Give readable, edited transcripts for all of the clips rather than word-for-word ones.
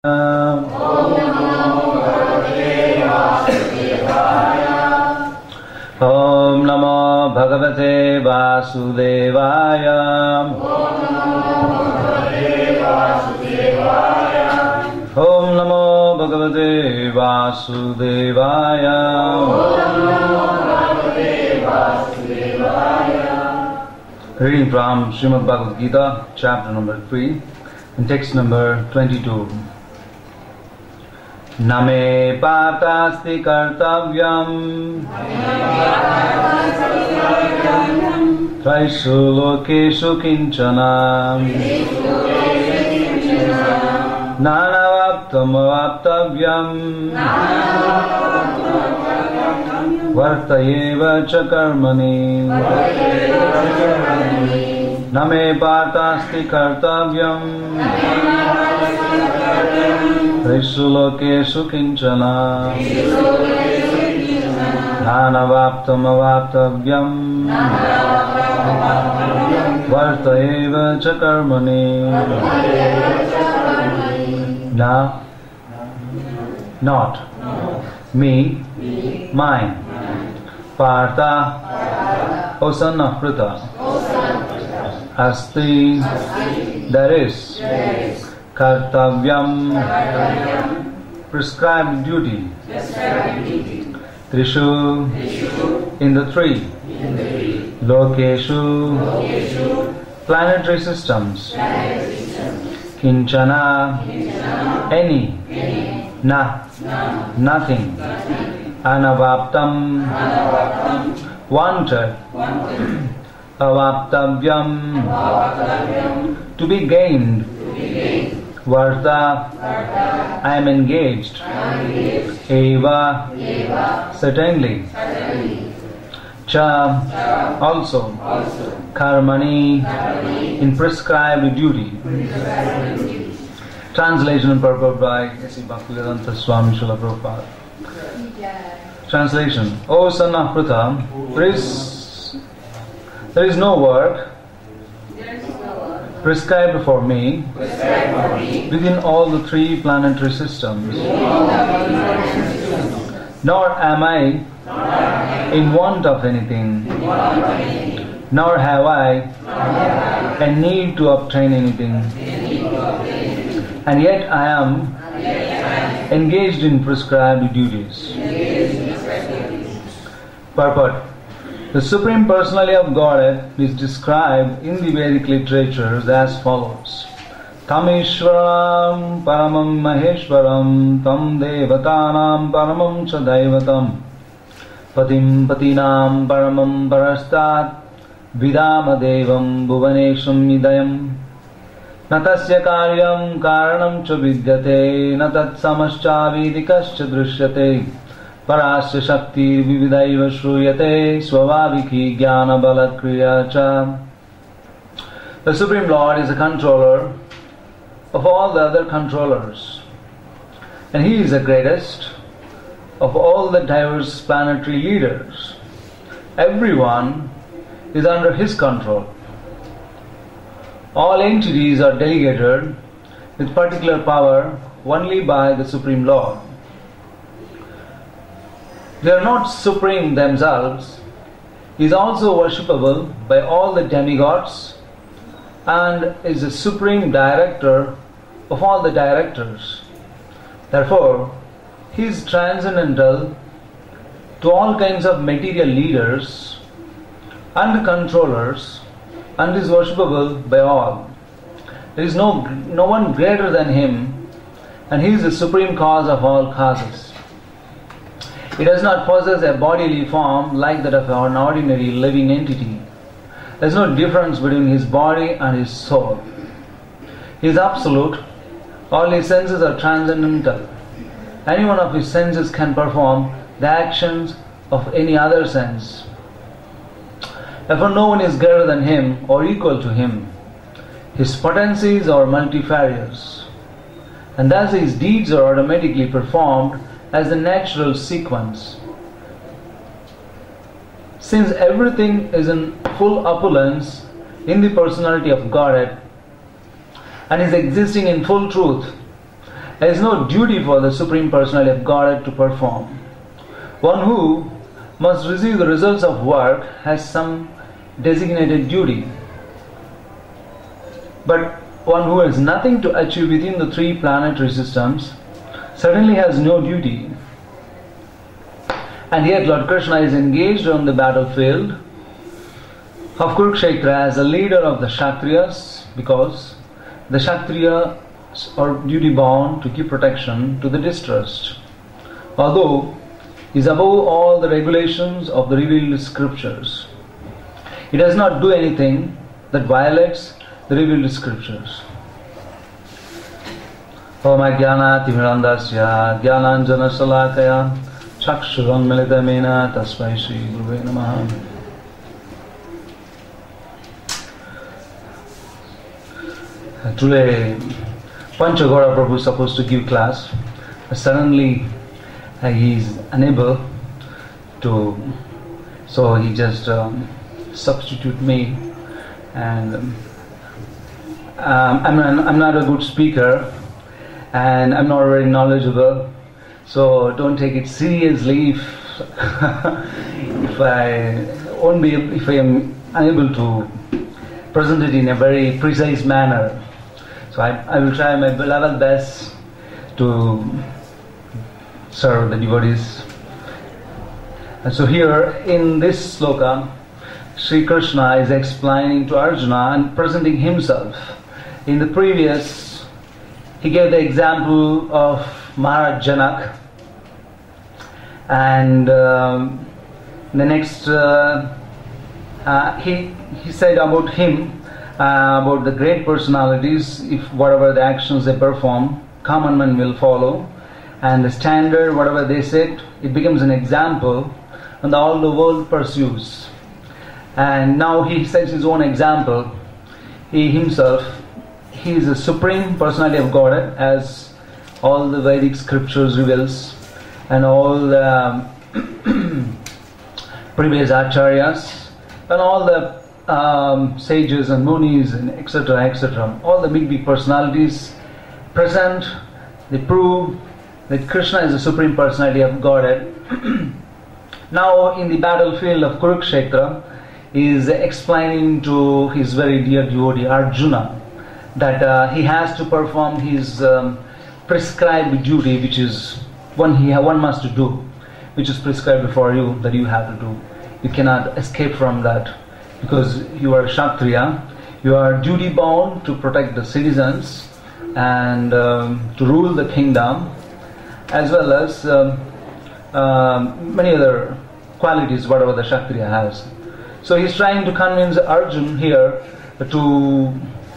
Om Namo Bhagavate Vasudevaya. Om Namo Bhagavate Vasudevaya. Reading from Srimad Bhagavad Gita, chapter number 3, and text number 22. Name patasti kartavyam Traishu lokeshu kinchana Nanavaptam avaptavyam Vartayeva cha karmani Name patasti kartavyam Traishu lokeshu kinchana Nanavaptam avaptavyam Vartayeva cha karmani. Na, not, me, mine. Partha, O son of Pritha. Asti, there is. Kartavyam, prescribed duty. Trishu, in the three. Lokeshu, planetary systems. Kinchana, any. Na, nothing. Anavaptam, wanted. Avaptavyam, to be gained. Varta, I am engaged. Eva, certainly. Cha, also. Karmani, in prescribed duty. Translation and purport by S.C. Bhaktivedanta Swami Srila Prabhupada. Translation. O son of Pritha, there is no work prescribed for me within all the three planetary systems. Nor am I in want of anything, nor have I a need to obtain anything, and yet I am engaged in prescribed duties. Purport. The Supreme Personality of Godhead is described in the Vedic literatures as follows. Tam Ishvaram Paramam Maheshwaram Tam Devatanam Paramam Chadaivatam Patim Patinam Paramam Parastat Vidama Devam Bhuvanesham Idayam Natasya Karyam Karanam Cha Vidyate Natat Samascha Vidikascha Drishyate Parasya Shakti Vividaiva Shruyate Swavaviki Jnana Balakriya Cha. The Supreme Lord is the controller of all the other controllers, and He is the greatest of all the diverse planetary leaders. Everyone is under His control. All entities are delegated with particular power only by the Supreme Lord. They are not supreme themselves. He is also worshipable by all the demigods and is the supreme director of all the directors. Therefore, He is transcendental to all kinds of material leaders and controllers and is worshipable by all. There is no one greater than Him, and He is the supreme cause of all causes. He does not possess a bodily form like that of an ordinary living entity. There is no difference between His body and His soul. He is absolute. All His senses are transcendental. Any one of His senses can perform the actions of any other sense. Therefore, no one is greater than Him or equal to Him. His potencies are multifarious, and thus His deeds are automatically performed as the natural sequence. Since everything is in full opulence in the personality of Godhead and is existing in full truth, There is no duty for the Supreme Personality of Godhead to perform. One who must receive the results of work has some designated duty. But one who has nothing to achieve within the three planetary systems certainly has no duty. And yet Lord Krishna is engaged on the battlefield of Kurukshetra as a leader of the Kshatriyas, because the Kshatriyas are duty bound to give protection to the distressed, although he is above all the regulations of the revealed scriptures. He does not do anything that violates the revealed scriptures. Om Ajnana Timirandasya Jnananjana Salakaya Chakshuram Militamena Tasmai Shri Guruve Namaha. Today, Panchagora Prabhu is supposed to give class. Suddenly, he is unable to, so he just substitute me, and I'm not a good speaker, and I'm not very knowledgeable, so don't take it seriously if I am unable to present it in a very precise manner. So I will try my level best to serve the devotees. And so here in this sloka, Sri Krishna is explaining to Arjuna and presenting himself. In the previous, he gave the example of Maharaj Janak, and the next he said about him, about the great personalities, if whatever the actions they perform, common man will follow, and the standard, whatever they set, it becomes an example, and all the world pursues. And now he sets his own example. He himself, he is the Supreme Personality of Godhead, as all the Vedic scriptures reveals, and all the previous acharyas, and all the sages and munis and etc., etc. All the big personalities present, they prove that Krishna is the Supreme Personality of Godhead. Now in the battlefield of Kurukshetra, he is explaining to his very dear devotee Arjuna that he has to perform his prescribed duty, which is one must do, which is prescribed for you, that you have to do. You cannot escape from that, because you are Kshatriya. You are duty bound to protect the citizens and to rule the kingdom, as well as many other qualities whatever the Kshatriya has. So he's trying to convince Arjun here to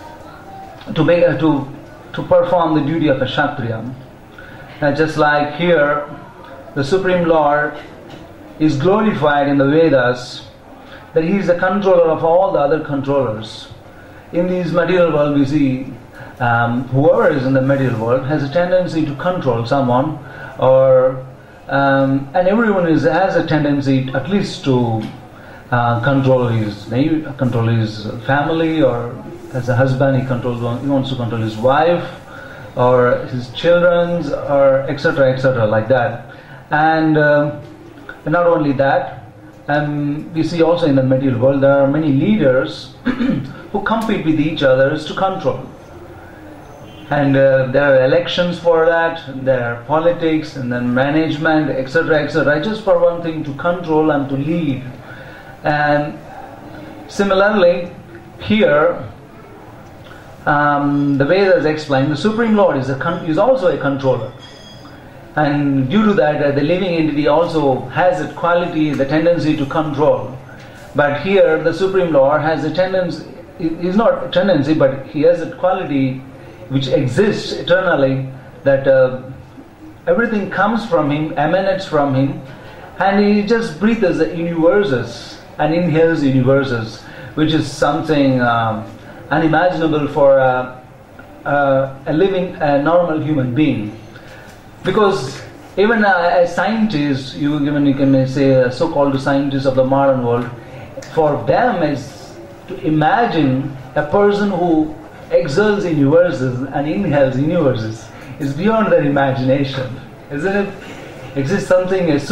perform the duty of a Kshatriya. Just like here, the Supreme Lord is glorified in the Vedas, that he is the controller of all the other controllers. In this material world we see whoever is in the material world has a tendency to control someone, or and everyone has a tendency at least to control his family, or as a husband he wants to control his wife or his children, or etc., etc., like that. And not only that, we see also in the material world there are many leaders who compete with each other to control. And there are elections for that, there are politics, and then management, etc., etc., just for one thing, to control and to lead. And similarly, here, the Vedas explain the Supreme Lord is also a controller. And due to that, the living entity also has that quality, the tendency to control. But here, the Supreme Lord has a tendency, is not a tendency, but he has a quality which exists eternally, that everything comes from him, emanates from him, and he just breathes the universes and inhales universes, which is something unimaginable for a living, a normal human being. Because even a scientist, you can say a so-called scientist of the modern world, for them is to imagine a person who exhales universes and inhales universes. is beyond their imagination, isn't it? Exists something, a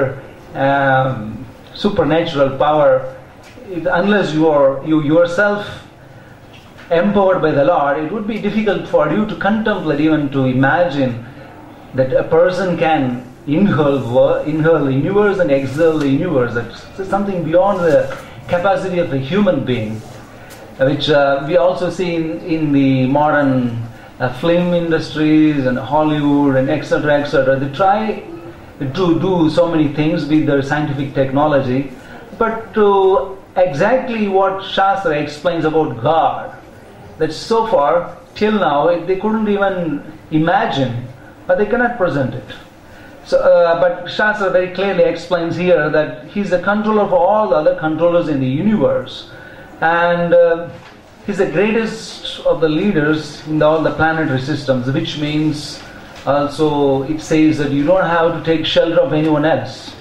supernatural power. Unless you yourself empowered by the Lord, it would be difficult for you to contemplate, even to imagine that a person can inhale the universe and exhale the universe. That's something beyond the capacity of a human being, which we also see in the modern film industries and Hollywood and etc. etc. They try to do so many things with their scientific technology, but to exactly what Shastra explains about God, that so far till now they couldn't even imagine, but they cannot present it. So, but Shastra very clearly explains here that He's the controller of all the other controllers in the universe, and He's the greatest of the leaders in all the planetary systems, which means also it says that you don't have to take shelter of anyone else.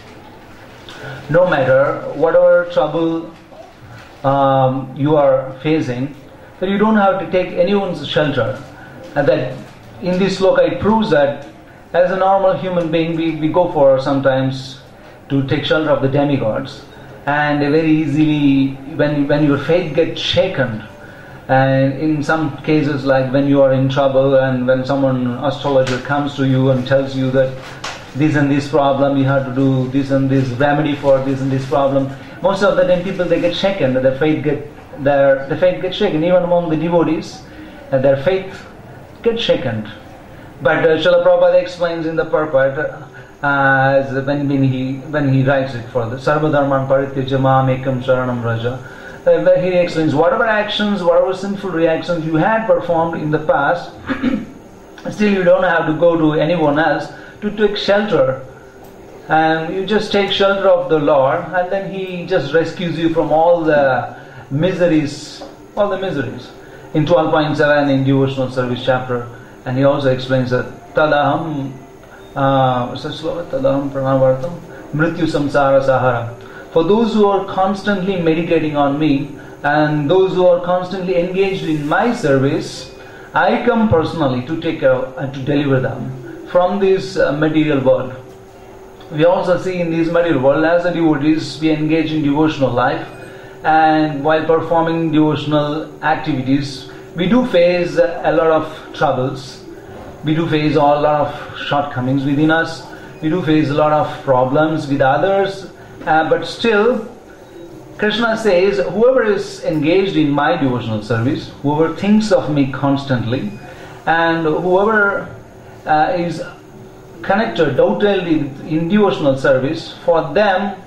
No matter whatever trouble you are facing, that you don't have to take anyone's shelter. And that in this sloka it proves that as a normal human being we go for sometimes to take shelter of the demigods, and very easily when your faith gets shaken, and in some cases like when you are in trouble and when someone astrologer comes to you and tells you that this and this problem you have to do this and this remedy for this and this problem, most of the time people they get shaken, their faith gets shaken, even among the devotees, their faith gets shaken. But Srila Prabhupada explains in the purport, as when he writes it for the Sarva Dharman Parityajya Mam Ekam Sharanam Raja, where he explains whatever actions, whatever sinful reactions you had performed in the past, still you don't have to go to anyone else to take shelter, and you just take shelter of the Lord, and then He just rescues you from all the miseries. In 12.7 in Devotional Service chapter, and he also explains that Tadaham Pranavartam Mrityu Samsara Sahara. For those who are constantly meditating on me and those who are constantly engaged in my service, I come personally to take care of and to deliver them from this material world. We also see in this material world, as a devotees, we engage in devotional life, and while performing devotional activities, we do face a lot of troubles. We do face a lot of shortcomings within us. We do face a lot of problems with others. But still, Krishna says, whoever is engaged in my devotional service, whoever thinks of me constantly, and whoever is connected totally in devotional service, for them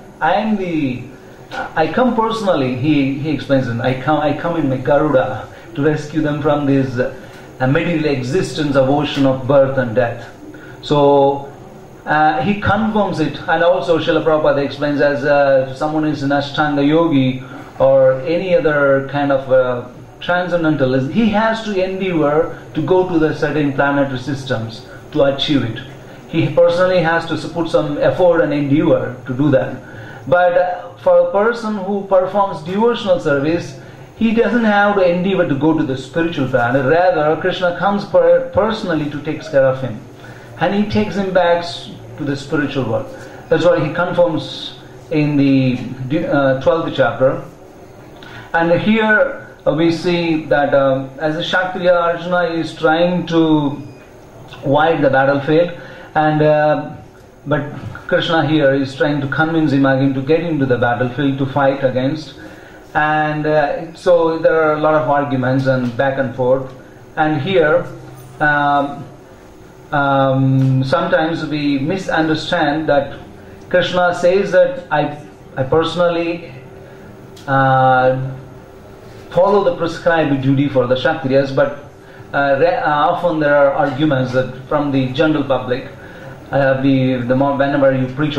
I come personally. He explains it. I come in my Garuda to rescue them from this material existence of ocean of birth and death. So he confirms it, and also Srila Prabhupada explains, as someone is an Ashtanga yogi or any other kind of transcendentalist, he has to endeavor to go to the certain planetary systems to achieve it. He personally has to put some effort and endeavor to do that. But for a person who performs devotional service, he doesn't have to endeavor to go to the spiritual planet. Rather, Krishna comes personally to take care of him, and he takes him back to the spiritual world. That's what he confirms in the 12th chapter. And here we see that as a Kshatriya, Arjuna is trying to avoid the battlefield, and but Krishna here is trying to convince him again to get into the battlefield to fight against. And so there are a lot of arguments and back and forth. And here sometimes we misunderstand that Krishna says that I personally follow the prescribed duty for the Kshatriyas, but often there are arguments that from the general public, whenever you preach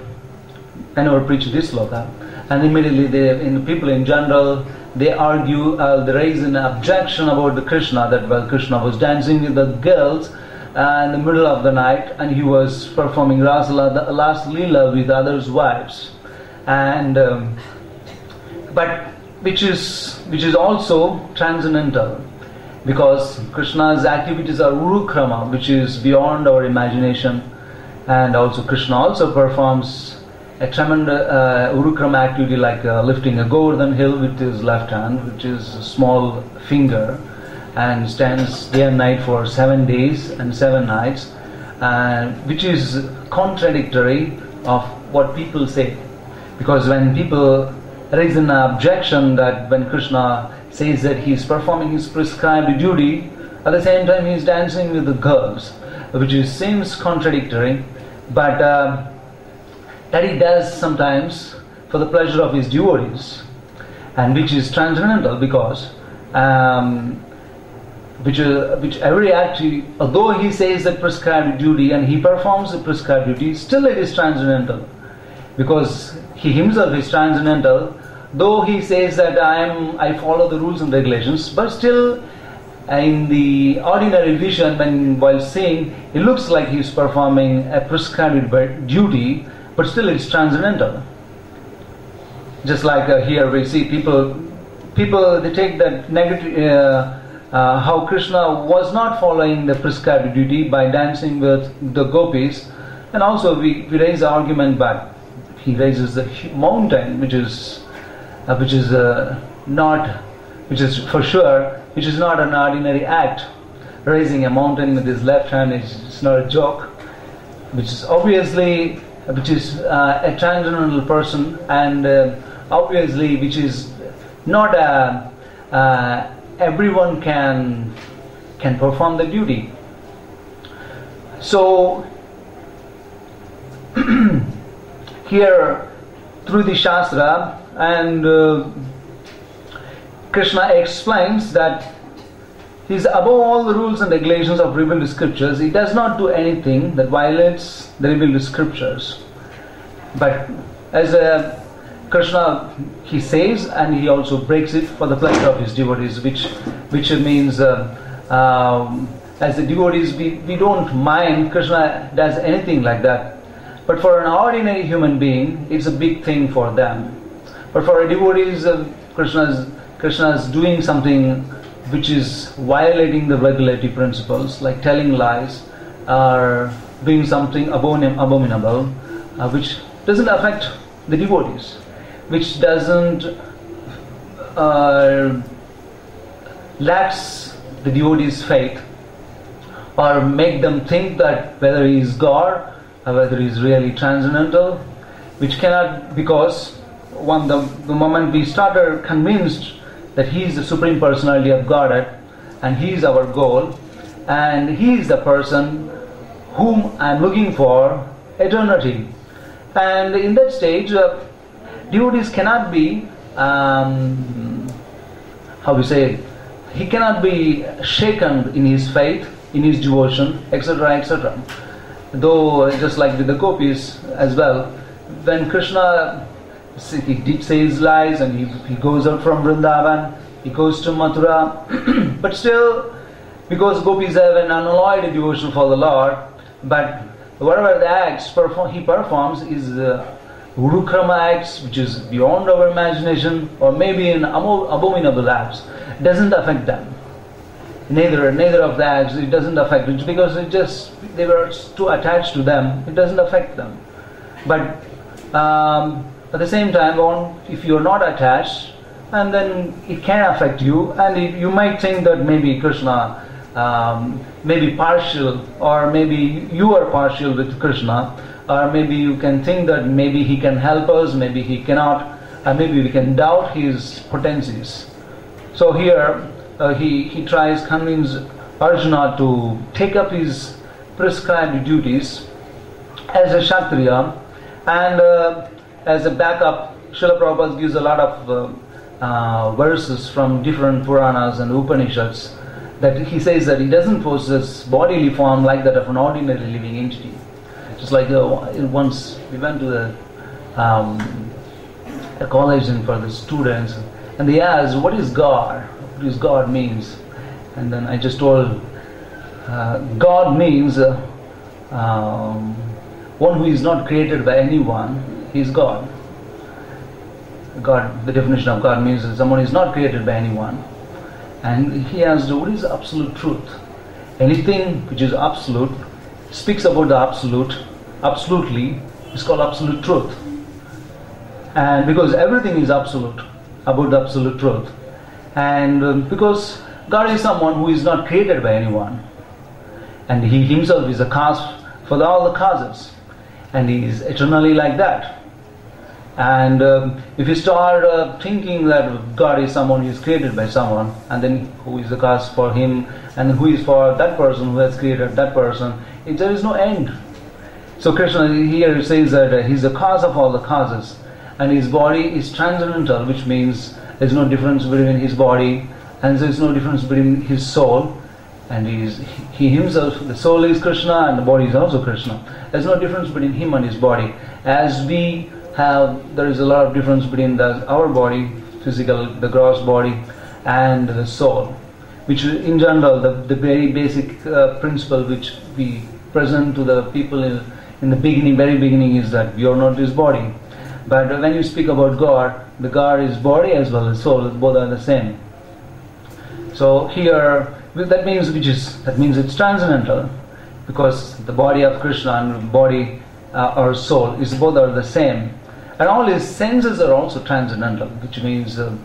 this sloka, and immediately people in general, they argue, they raise an objection about the Krishna, that Krishna was dancing with the girls in the middle of the night, and he was performing Rasa Leela with others' wives, and but which is also transcendental. because Krishna's activities are urukrama, which is beyond our imagination, and also Krishna also performs a tremendous urukrama activity like lifting a Govardhan hill with his left hand, which is a small finger, and stands day and night for 7 days and 7 nights, which is contradictory of what people say. Because when people raise an objection that when Krishna says that he is performing his prescribed duty, at the same time he is dancing with the girls, which seems contradictory, but that he does sometimes for the pleasure of his devotees, and which is transcendental, because which every act, although he says that prescribed duty and he performs the prescribed duty, still it is transcendental, because he himself is transcendental. Though he says that I follow the rules and regulations, but still in the ordinary vision, while seeing, it looks like he is performing a prescribed duty, but still it's transcendental. Just like here we see people they take that negative, how Krishna was not following the prescribed duty by dancing with the gopis, and also we raise the argument back. He raises the mountain, which is not an ordinary act. Raising a mountain with his left hand is not a joke, which is a transcendental person, and obviously which is not everyone can perform the duty. So here through the Shastra, and Krishna explains that he is above all the rules and regulations of revealed scriptures. He does not do anything that violates the revealed scriptures. But as Krishna, he says, and he also breaks it for the pleasure of his devotees, which means as the devotees, we don't mind Krishna does anything like that. But for an ordinary human being, it's a big thing for them. But for a devotees, Krishna is doing something which is violating the regulatory principles, like telling lies or doing something abominable, which doesn't affect the devotees, which doesn't lacks the devotees' faith, or make them think that whether he is God or whether he is really transcendental, which cannot, because the moment we started convinced that he is the Supreme Personality of Godhead and he is our goal and he is the person whom I am looking for eternity, and in that stage devotees cannot be he cannot be shaken in his faith, in his devotion, etc., etc. Though just like with the gopis as well, when Krishna he says lies and he goes out from Vrindavan, he goes to Mathura, but still, because gopis have an unalloyed devotion for the Lord, but whatever the acts he performs is urukrama acts, which is beyond our imagination, or maybe in abominable acts, doesn't affect them. Neither of the acts, it doesn't affect it, because they were too attached to them. It doesn't affect them. But at the same time, if you are not attached, and then it can affect you, and you might think that maybe Krishna may be partial, or maybe you are partial with Krishna, or maybe you can think that maybe he can help us, maybe he cannot, and maybe we can doubt his potencies. So here he tries to convince Arjuna to take up his prescribed duties as a Kshatriya, and as a backup, Srila Prabhupada gives a lot of verses from different Puranas and Upanishads, that he says that he doesn't possess bodily form like that of an ordinary living entity. Just like once we went to a college and for the students, and they asked, what is God? What does God means? And then I just told, God means one who is not created by anyone. He is God. God, the definition of God means that someone is not created by anyone, And he asked, what is absolute truth? Anything which is absolute, speaks about the absolute, absolutely, is called absolute truth. And because everything is absolute, about the absolute truth. And because God is someone who is not created by anyone. And He Himself is a cause for all the causes. And He is eternally like that. And if you start thinking that God is someone who is created by someone, and then who is the cause for him, and who is for that person who has created that person, there is no end. So Krishna here says that He is the cause of all the causes, and His body is transcendental, which means there is no difference between His body, and there is no difference between His soul, and He Himself, the soul is Krishna, and the body is also Krishna. There is no difference between Him and His body. As we there is a lot of difference between our body, physical, the gross body, and the soul, which in general, the very basic principle which we present to the people in the beginning, very beginning, is that we are not this body. But when you speak about God, the God is body as well as soul, both are the same. So here, that means it's transcendental, because the body of Krishna and body or soul is both are the same. And all His senses are also transcendental, which means the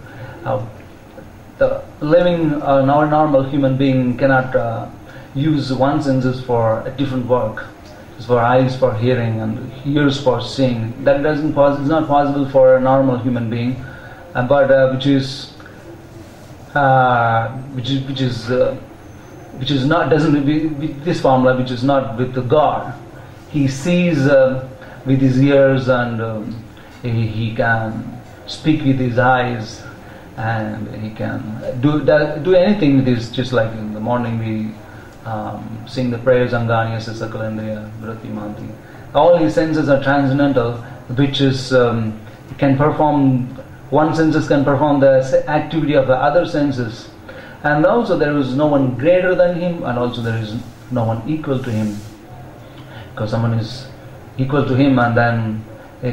living normal human being cannot use one senses for a different work. It's for eyes for hearing and ears for seeing. That it's not possible for a normal human being, but which is not doesn't with this formula, which is not with the God. He sees with his ears, and he can speak with his eyes, and he can do anything with his. Just like in the morning we sing the prayers, Angani Yasya Sakalandriya Vritti Manti. All his senses are transcendental, which is can perform. One senses can perform the activity of the other senses, and also there is no one greater than him, and also there is no one equal to him. Because someone is equal to him, and then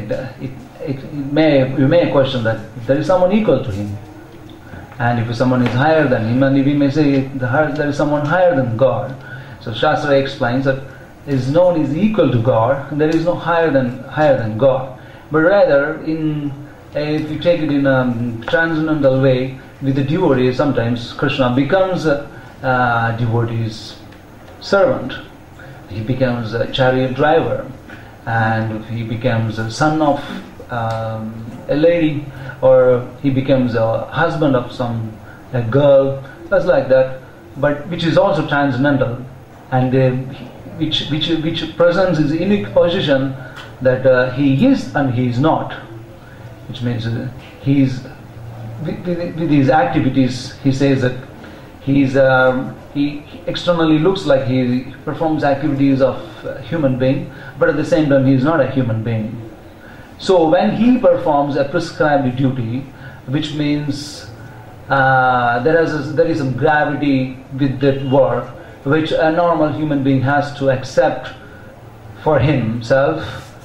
you may question that there is someone equal to him, and if someone is higher than him, and we may say there is someone higher than God. So Shastra explains that no one is equal to God, and there is no higher than God. But rather, if you take it in a transcendental way, with the devotee, sometimes Krishna becomes a devotee's servant. He becomes a chariot driver, and he becomes a son of a lady, or he becomes a husband of a girl, just like that, but which is also transcendental, and which presents his unique position that he is and he is not, which means with his activities, he says that he externally looks like he performs activities of a human being, but at the same time he is not a human being. So when he performs a prescribed duty, which means there is some gravity with that work, which a normal human being has to accept for himself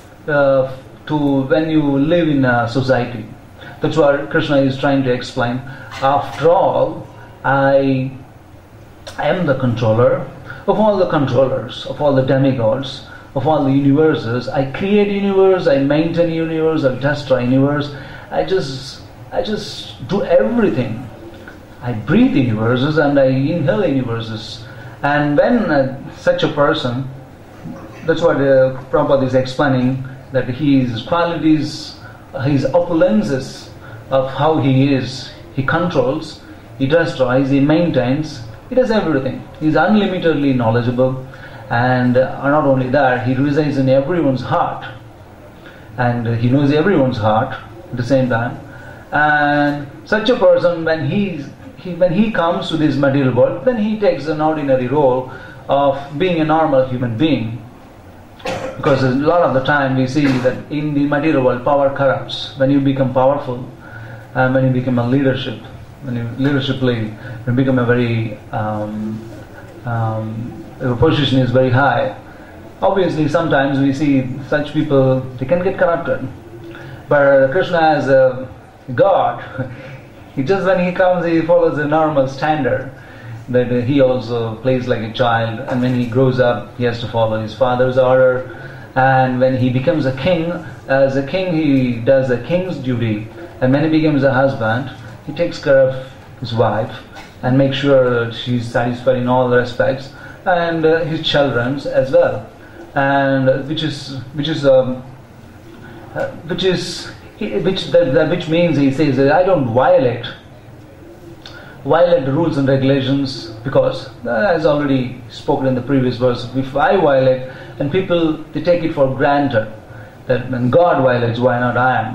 when you live in a society. That's what Krishna is trying to explain. After all, I am the controller of all the controllers, of all the demigods, of all the universes. I create universe, I maintain universe, I destroy universe. I just do everything. I breathe universes and I inhale universes. And when such a person, that's what Prabhupada is explaining, that his qualities, his opulences of how he is, he controls, he destroys, he maintains, he does everything. He is unlimitedly knowledgeable, and not only that, he resides in everyone's heart, and he knows everyone's heart at the same time. And such a person, when he comes to this material world, then he takes an ordinary role of being a normal human being. Because a lot of the time we see that in the material world, power corrupts. When you become powerful, and when you become a leadership, when you become a very your position is very high. Obviously, sometimes we see such people, they can get corrupted. But Krishna as a God, Just when he comes, he follows a normal standard. That he also plays like a child, and when he grows up, he has to follow his father's order. And when he becomes a king, as a king, he does a king's duty. And when he becomes a husband, he takes care of his wife and makes sure she's satisfied in all respects, and his children's as well. And which means he says that I don't violate the rules and regulations, because as already spoken in the previous verse, if I violate, and people, they take it for granted that when God violates, why not I?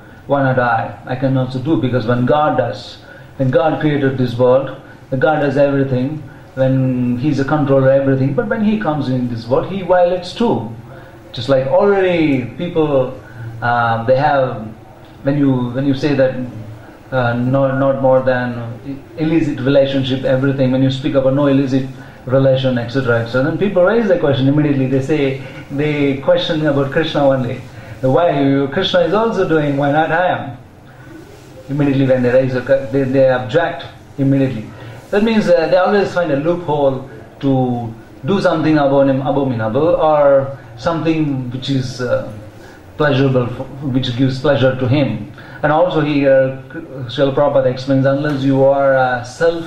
I can also do, because when God created this world, God does everything, when He's a controller of everything, but when He comes in this world, He violates too. Just like already people, they have, when you say that not more than illicit relationship, everything, when you speak about no illicit relation, etc., etc., then people raise the question immediately. They question about Krishna only. Why Krishna is also doing, why not I am? Immediately when they raise they object immediately. That means they always find a loophole to do something abominable, or something which is pleasurable, which gives pleasure to him. And also here, Srila Prabhupada explains, unless you are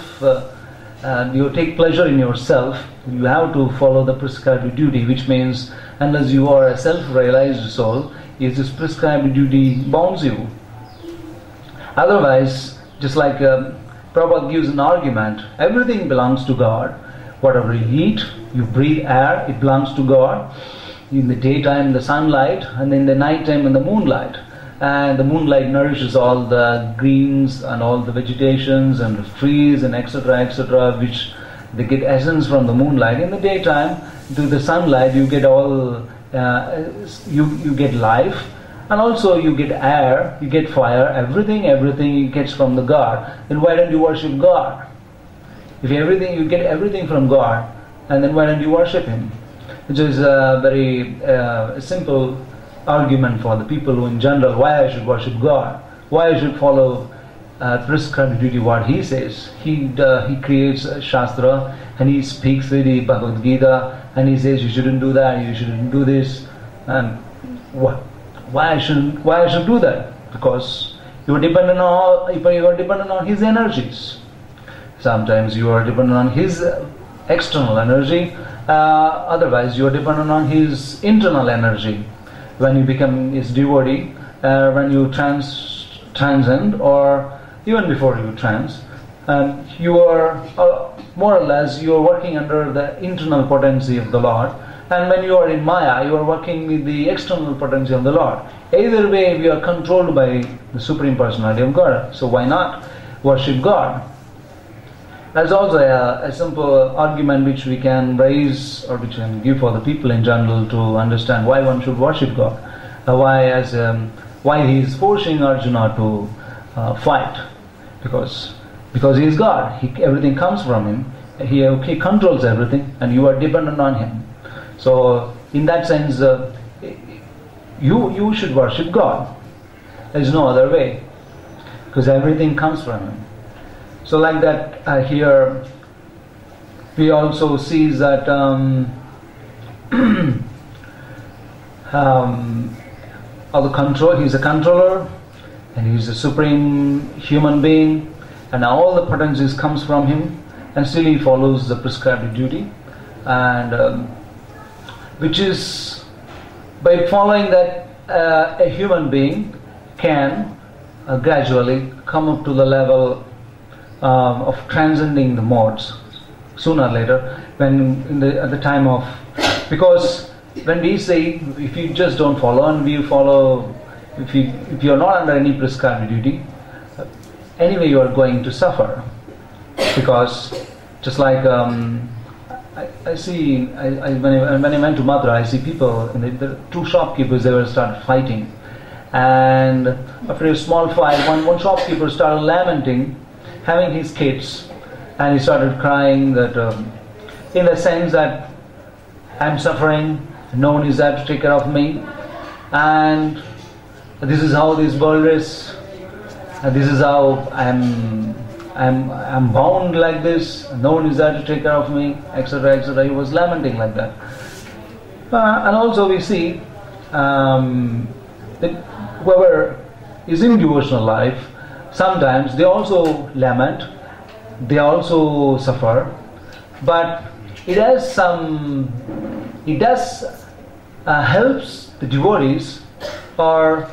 you take pleasure in yourself, you have to follow the prescribed duty, which means unless you are a self-realized soul, this prescribed duty bounds you. Otherwise, just like Prabhupada gives an argument, everything belongs to God. Whatever you eat, you breathe air, it belongs to God. In the daytime, the sunlight, and in the nighttime, in the moonlight. And the moonlight nourishes all the greens and all the vegetations and the trees and etc., which they get essence from the moonlight. In the daytime, to the sunlight, you get all, you get life, and also you get air, you get fire, everything gets from the God. Then why don't you worship God? If you get everything from God, and then why don't you worship Him? Which is a very simple argument for the people who in general, why I should worship God, why I should follow prescribed duty, what He says. He creates a Shastra, and He speaks with the Bhagavad Gita, and He says you shouldn't do that, you shouldn't do this, and why I should do that? Because you are dependent on His energies. Sometimes you are dependent on His external energy, otherwise you are dependent on His internal energy. When you become His devotee, when you transcend, or even before you you are more or less you are working under the internal potency of the Lord. And when you are in Maya, you are working with the external potency of the Lord. Either way, we are controlled by the Supreme Personality of God. So why not worship God? That's also a simple argument which we can raise, or which we can give for the people in general to understand why one should worship God. Why He is forcing Arjuna to fight. Because He is God. Everything comes from Him. He controls everything, and you are dependent on Him. So in that sense, you should worship God. There is no other way, because everything comes from Him. So like that, here we also see that all the control. He's a controller, and He's a supreme human being, and all the potencies comes from Him, and still He follows the prescribed duty, and which is by following that a human being can gradually come up to the level of transcending the modes sooner or later, at the time of, because when we say if you just don't follow, and we follow, if you are not under any prescribed duty, anyway you are going to suffer, because just like I see, when I went to Mathura, I see people, the two shopkeepers, they were started fighting, and after a small fight, one shopkeeper started lamenting, having his kids, and he started crying that in the sense that I'm suffering, no one is there to take care of me, and this is how this world is, This is how I'm bound like this. No one is there to take care of me, etc., etc. He was lamenting like that. And also we see that whoever is in devotional life, sometimes they also lament, they also suffer, but it does helps the devotees, or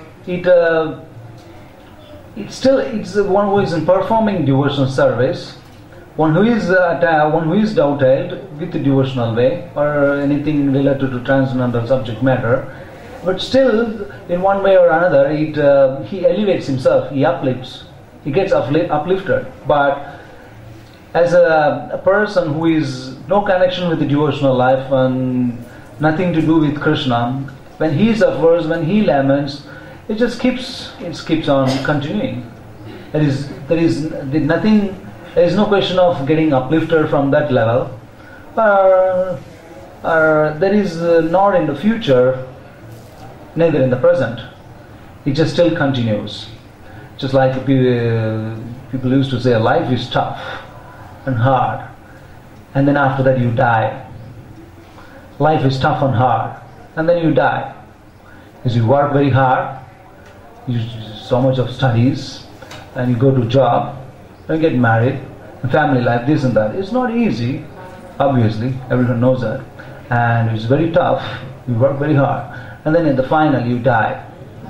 it's the one who is in performing devotional service, one who is doubted with the devotional way or anything related to transcendental subject matter, but still in one way or another he elevates himself, he uplifts, he gets uplifted. But as a person who is no connection with the devotional life and nothing to do with Krishna, when he suffers, when he laments, it keeps on continuing. There is no question of getting uplifted from that level, or there is not in the future, neither in the present. It just still continues. Just like people used to say, life is tough and hard, and then after that you die. Life is tough and hard, and then you die. Because you work very hard, you do so much of studies, and you go to job, and get married, and family life, this and that. It's not easy, obviously, everyone knows that. And it's very tough, you work very hard, and then in the final you die.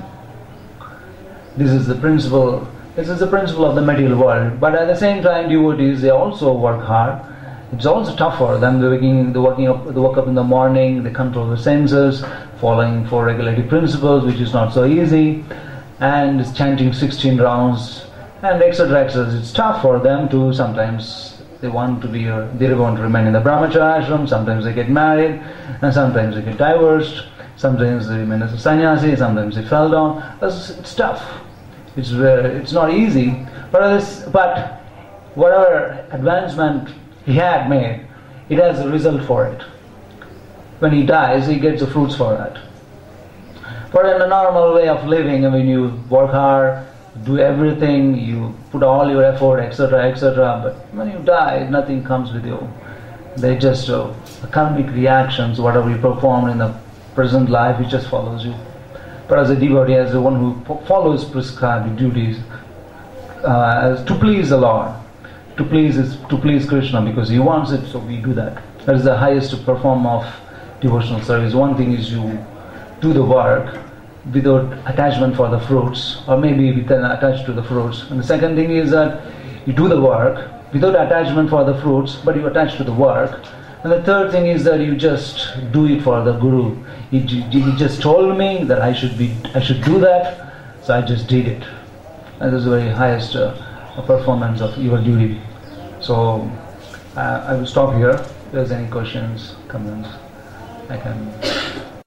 This is the principle of the material world. But at the same time, devotees, they also work hard. It's also tough for them. They wake up in the morning, they control the senses, following 4 regulative principles, which is not so easy, and chanting 16 rounds, and etc., etc. It's tough for them to. Sometimes they want to remain in the brahmacharya ashram, sometimes they get married, and sometimes they get divorced, sometimes they remain as a sannyasi, sometimes they fell down. It's tough. It's not easy, but whatever advancement he had made, it has a result for it. When he dies, he gets the fruits for that. But in a normal way of living, when you work hard, do everything, you put all your effort, etc., etc., but when you die, nothing comes with you. They just karmic reactions, whatever you performed in the present life, it just follows you. But as a devotee, as the one who follows prescribed duties, to please the Lord, to please Krishna, because He wants it, so we do that. That is the highest form of devotional service. One thing is you do the work without attachment for the fruits, or maybe with an attached to the fruits. And the second thing is that you do the work without attachment for the fruits, but you attach to the work. And the third thing is that you just do it for the Guru. He just told me that I should do that, so I just did it. And this is the very highest performance of your duty. So I will stop here. If there's any questions, comments, I can